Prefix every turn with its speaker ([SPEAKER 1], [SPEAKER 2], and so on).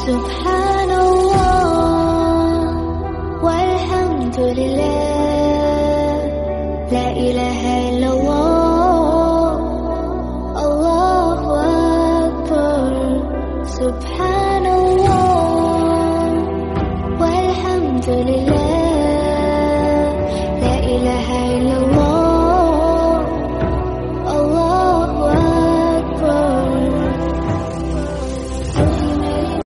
[SPEAKER 1] سبحان الله والحمد لله لا إله إلا الله الله أكبر سبحان الله والحمد لله